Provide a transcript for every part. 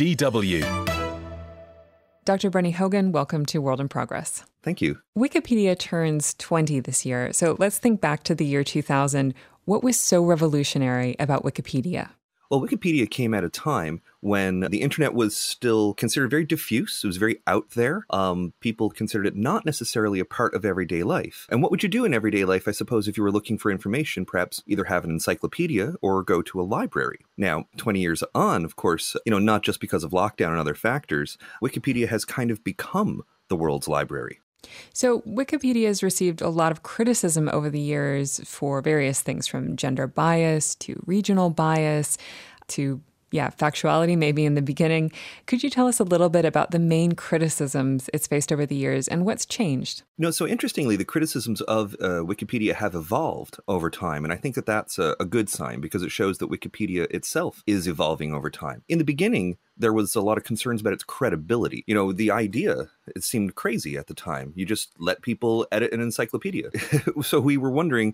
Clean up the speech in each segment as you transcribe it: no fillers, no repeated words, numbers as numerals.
DW. Dr. Bernie Hogan, welcome to World in Progress. Thank you. Wikipedia turns 20 this year, so let's think back to the year 2000. What was so revolutionary about Wikipedia? Well, Wikipedia came at a time when the internet was still considered very diffuse. It was very out there. People considered it not necessarily a part of everyday life. And what would you do in everyday life, I suppose, if you were looking for information? Perhaps either have an encyclopedia or go to a library. Now, 20 years on, of course, not just because of lockdown and other factors, Wikipedia has kind of become the world's library. So Wikipedia has received a lot of criticism over the years for various things, from gender bias to regional bias to, factuality maybe in the beginning. Could you tell us a little bit about the main criticisms it's faced over the years and what's changed? So interestingly, the criticisms of Wikipedia have evolved over time. And I think that that's a good sign because it shows that Wikipedia itself is evolving over time. In the beginning, there was a lot of concerns about its credibility. The idea, it seemed crazy at the time. You just let people edit an encyclopedia. So we were wondering,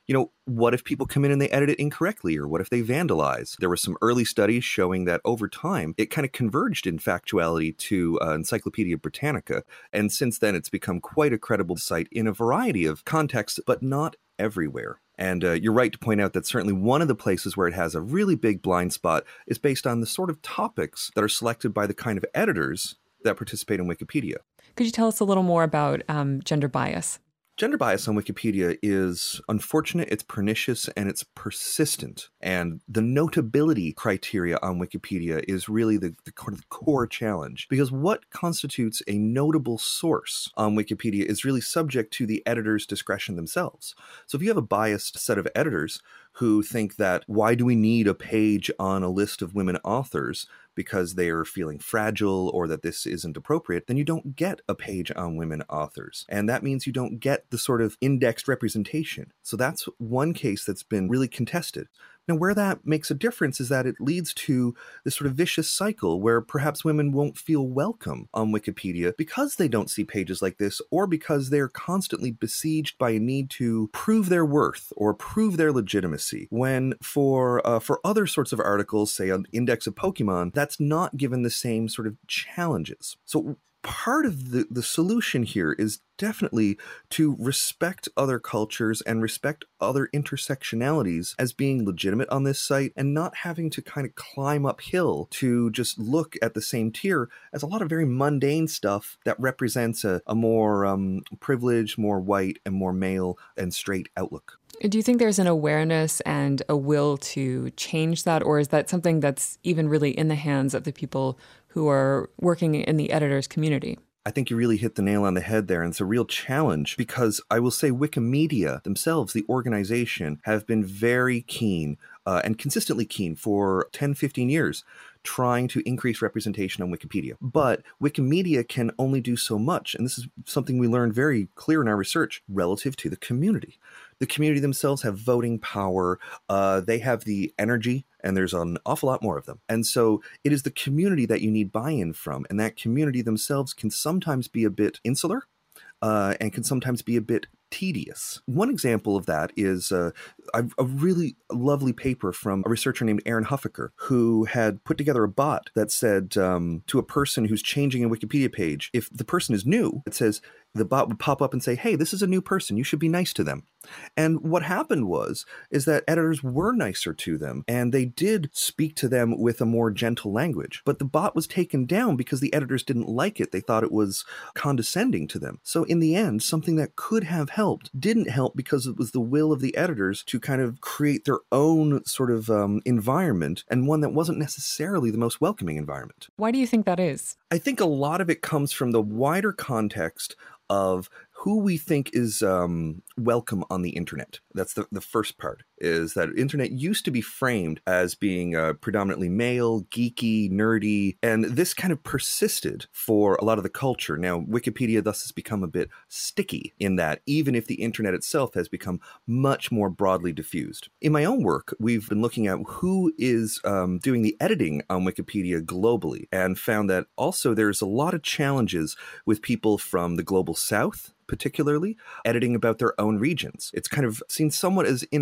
what if people come in and they edit it incorrectly, or what if they vandalize? There were some early studies showing that over time, it kind of converged in factuality to Encyclopedia Britannica. And since then, it's become quite a credible site in a variety of contexts, but not everywhere. And you're right to point out that certainly one of the places where it has a really big blind spot is based on the sort of topics that are selected by the kind of editors that participate in Wikipedia. Could you tell us a little more about gender bias? Gender bias on Wikipedia is unfortunate, it's pernicious, and it's persistent. And the notability criteria on Wikipedia is really the core challenge. Because what constitutes a notable source on Wikipedia is really subject to the editor's discretion themselves. So if you have a biased set of editors who think that, why do we need a page on a list of women authors because they are feeling fragile or that this isn't appropriate, then you don't get a page on women authors. And that means you don't get the sort of indexed representation. So that's one case that's been really contested. Now, where that makes a difference is that it leads to this sort of vicious cycle where perhaps women won't feel welcome on Wikipedia because they don't see pages like this, or because they're constantly besieged by a need to prove their worth or prove their legitimacy. When for other sorts of articles, say on the index of Pokemon, that's not given the same sort of challenges. So part of the solution here is definitely to respect other cultures and respect other intersectionalities as being legitimate on this site, and not having to kind of climb uphill to just look at the same tier as a lot of very mundane stuff that represents a more privileged, more white, and more male and straight outlook. Do you think there's an awareness and a will to change that, or is that something that's even really in the hands of the people who are working in the editors community? I think you really hit the nail on the head there, and it's a real challenge because I will say Wikimedia themselves, the organization, have been very keen and consistently keen for 10, 15 years trying to increase representation on Wikipedia. But Wikimedia can only do so much, and this is something we learned very clear in our research, relative to the community. The community themselves have voting power, they have the energy, and there's an awful lot more of them. And so it is the community that you need buy-in from, and that community themselves can sometimes be a bit insular and can sometimes be a bit tedious. One example of that is a really lovely paper from a researcher named Aaron Huffaker, who had put together a bot that said to a person who's changing a Wikipedia page, if the person is new, it says, the bot would pop up and say, hey, this is a new person, you should be nice to them. And what happened is that editors were nicer to them, and they did speak to them with a more gentle language. But the bot was taken down because the editors didn't like it. They thought it was condescending to them. So in the end, something that could have helped didn't help because it was the will of the editors to kind of create their own sort of environment, and one that wasn't necessarily the most welcoming environment. Why do you think that is? I think a lot of it comes from the wider context of who we think is welcome on the internet. That's the first part, is that internet used to be framed as being predominantly male, geeky, nerdy, and this kind of persisted for a lot of the culture. Now, Wikipedia thus has become a bit sticky in that, even if the internet itself has become much more broadly diffused. In my own work, we've been looking at who is doing the editing on Wikipedia globally, and found that also there's a lot of challenges with people from the global south, particularly editing about their own regions. It's kind of seen somewhat as inappropriate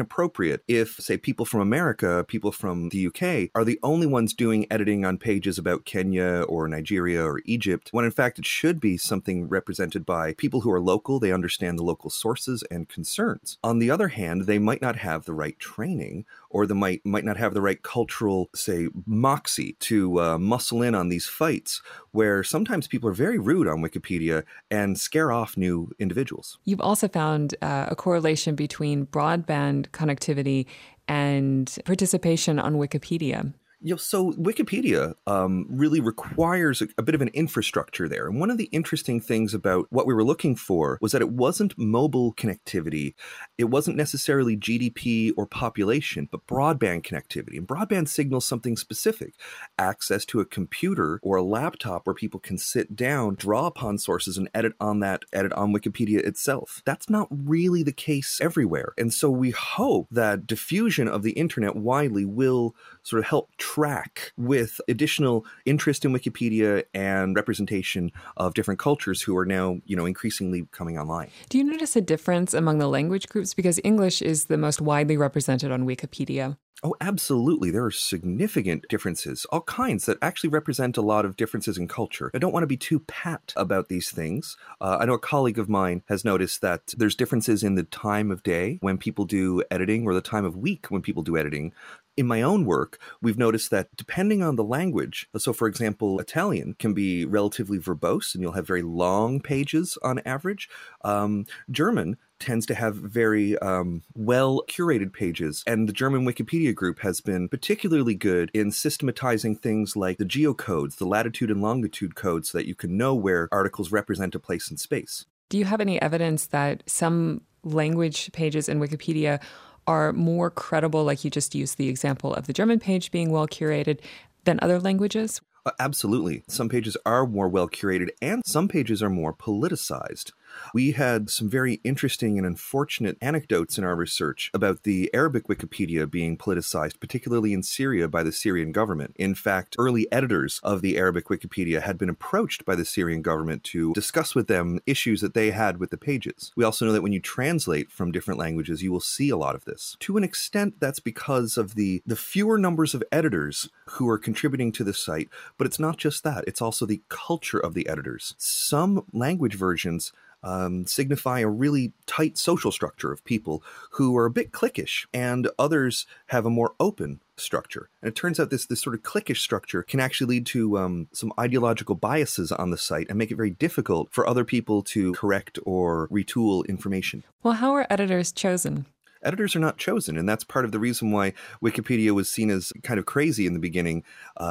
inappropriate if, say, people from America, people from the UK are the only ones doing editing on pages about Kenya or Nigeria or Egypt, when in fact it should be something represented by people who are local, they understand the local sources and concerns. On the other hand, they might not have the right training, or they might not have the right cultural, say, moxie to muscle in on these fights, where sometimes people are very rude on Wikipedia and scare off new individuals. You've also found a correlation between broadband connectivity and participation on Wikipedia. So Wikipedia really requires a bit of an infrastructure there. And one of the interesting things about what we were looking for was that it wasn't mobile connectivity. It wasn't necessarily GDP or population, but broadband connectivity. And broadband signals something specific: access to a computer or a laptop where people can sit down, draw upon sources, and edit on Wikipedia itself. That's not really the case everywhere. And so we hope that diffusion of the internet widely will sort of help track with additional interest in Wikipedia and representation of different cultures who are now, increasingly coming online. Do you notice a difference among the language groups? Because English is the most widely represented on Wikipedia. Oh, absolutely. There are significant differences, all kinds that actually represent a lot of differences in culture. I don't want to be too pat about these things. I know a colleague of mine has noticed that there's differences in the time of day when people do editing or the time of week when people do editing. In my own work, we've noticed that depending on the language, so for example, Italian can be relatively verbose and you'll have very long pages on average. German tends to have very well-curated pages, and the German Wikipedia group has been particularly good in systematizing things like the geocodes, the latitude and longitude codes, so that you can know where articles represent a place in space. Do you have any evidence that some language pages in Wikipedia are more credible, like you just used the example of the German page being well-curated, than other languages? Absolutely. Some pages are more well-curated, and some pages are more politicized. We had some very interesting and unfortunate anecdotes in our research about the Arabic Wikipedia being politicized, particularly in Syria by the Syrian government. In fact, early editors of the Arabic Wikipedia had been approached by the Syrian government to discuss with them issues that they had with the pages. We also know that when you translate from different languages, you will see a lot of this. To an extent, that's because of the fewer numbers of editors who are contributing to the site, but it's not just that. It's also the culture of the editors. Some language versions signify a really tight social structure of people who are a bit cliquish, and others have a more open structure. And it turns out this sort of cliquish structure can actually lead to some ideological biases on the site and make it very difficult for other people to correct or retool information. Well, how are editors chosen? Editors are not chosen, and that's part of the reason why Wikipedia was seen as kind of crazy in the beginning,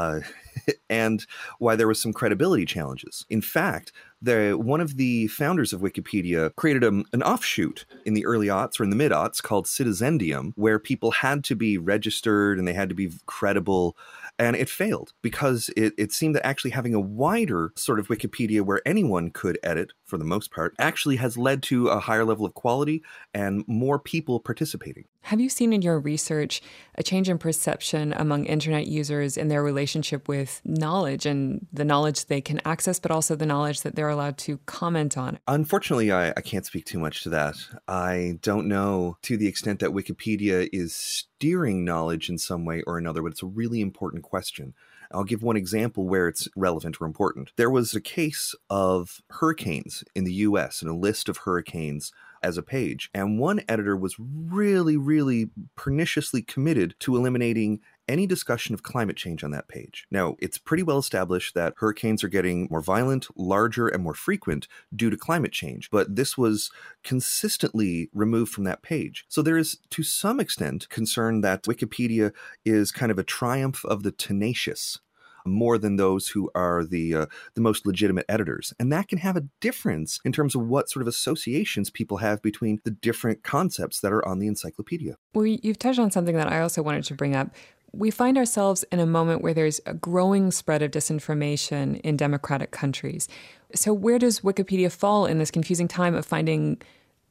and why there was some credibility challenges. In fact, one of the founders of Wikipedia created an offshoot in the early aughts or in the mid-aughts called Citizendium, where people had to be registered and they had to be credible, and it failed because it seemed that actually having a wider sort of Wikipedia where anyone could edit, for the most part, actually has led to a higher level of quality and more people participating. Have you seen in your research a change in perception among internet users in their relationship with knowledge and the knowledge they can access, but also the knowledge that they're allowed to comment on? Unfortunately, I can't speak too much to that. I don't know to the extent that Wikipedia is steering knowledge in some way or another, but it's a really important question. I'll give one example where it's relevant or important. There was a case of hurricanes in the US and a list of hurricanes as a page. And one editor was really, really perniciously committed to eliminating any discussion of climate change on that page. Now, it's pretty well established that hurricanes are getting more violent, larger, and more frequent due to climate change, but this was consistently removed from that page. So there is, to some extent, concern that Wikipedia is kind of a triumph of the tenacious, more than those who are the most legitimate editors. And that can have a difference in terms of what sort of associations people have between the different concepts that are on the encyclopedia. Well, you've touched on something that I also wanted to bring up. We find ourselves in a moment where there's a growing spread of disinformation in democratic countries. So where does Wikipedia fall in this confusing time of finding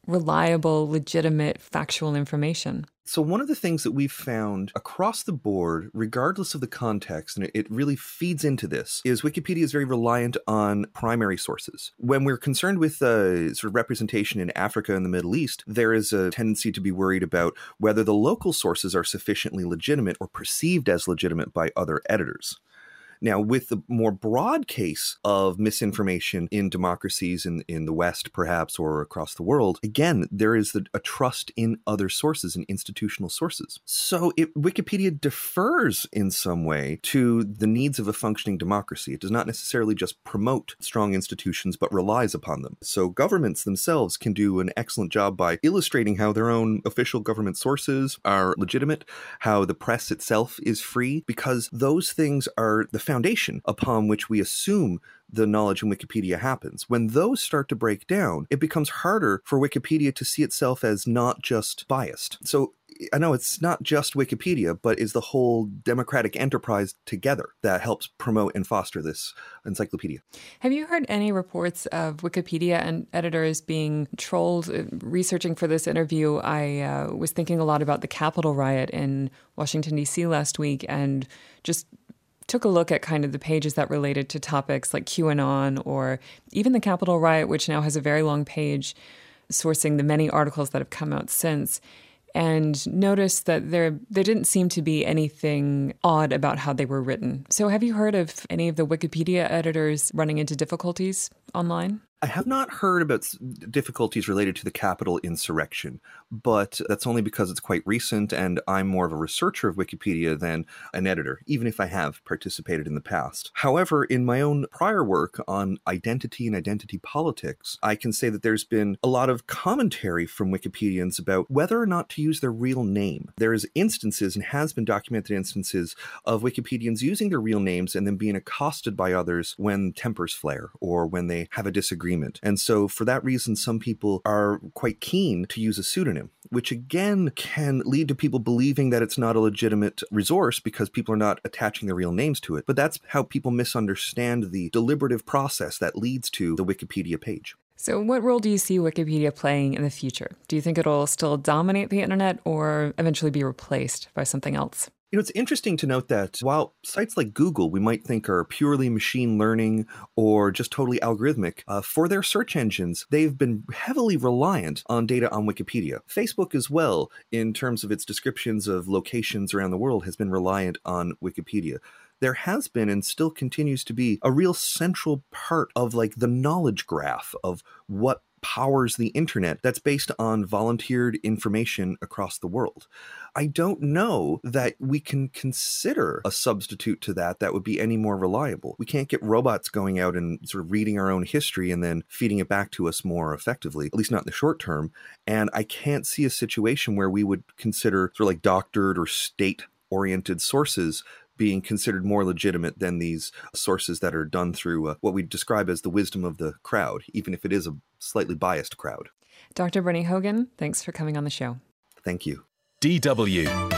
reliable, legitimate, factual information? So one of the things that we've found across the board, regardless of the context, and it really feeds into this, is Wikipedia is very reliant on primary sources. When we're concerned with sort of representation in Africa and the Middle East, there is a tendency to be worried about whether the local sources are sufficiently legitimate or perceived as legitimate by other editors. Now, with the more broad case of misinformation in democracies in the West, perhaps, or across the world, again, there is a trust in other sources and institutional sources. So Wikipedia defers in some way to the needs of a functioning democracy. It does not necessarily just promote strong institutions, but relies upon them. So governments themselves can do an excellent job by illustrating how their own official government sources are legitimate, how the press itself is free, because those things are the foundation upon which we assume the knowledge in Wikipedia happens. When those start to break down, it becomes harder for Wikipedia to see itself as not just biased. So I know it's not just Wikipedia, but is the whole democratic enterprise together that helps promote and foster this encyclopedia. Have you heard any reports of Wikipedia and editors being trolled? Researching for this interview, I was thinking a lot about the Capitol riot in Washington, D.C. last week, and just took a look at kind of the pages that related to topics like QAnon or even the Capitol riot, which now has a very long page sourcing the many articles that have come out since, and noticed that there didn't seem to be anything odd about how they were written. So have you heard of any of the Wikipedia editors running into difficulties online? I have not heard about difficulties related to the Capitol insurrection, but that's only because it's quite recent and I'm more of a researcher of Wikipedia than an editor, even if I have participated in the past. However, in my own prior work on identity and identity politics, I can say that there's been a lot of commentary from Wikipedians about whether or not to use their real name. There's instances, and has been documented instances, of Wikipedians using their real names and then being accosted by others when tempers flare or when they have a disagreement. And so for that reason, some people are quite keen to use a pseudonym, which again can lead to people believing that it's not a legitimate resource because people are not attaching their real names to it. But that's how people misunderstand the deliberative process that leads to the Wikipedia page. So what role do you see Wikipedia playing in the future? Do you think it'll still dominate the internet or eventually be replaced by something else? You know, it's interesting to note that while sites like Google we might think are purely machine learning or just totally algorithmic, for their search engines, they've been heavily reliant on data on Wikipedia. Facebook as well, in terms of its descriptions of locations around the world, has been reliant on Wikipedia. There has been and still continues to be a real central part of like the knowledge graph of what powers the internet that's based on volunteered information across the world. I don't know that we can consider a substitute to that would be any more reliable. We can't get robots going out and sort of reading our own history and then feeding it back to us more effectively, at least not in the short term. And I can't see a situation where we would consider sort of like doctored or state-oriented sources being considered more legitimate than these sources that are done through what we describe as the wisdom of the crowd, even if it is a slightly biased crowd. Dr. Bernie Hogan, thanks for coming on the show. Thank you. DW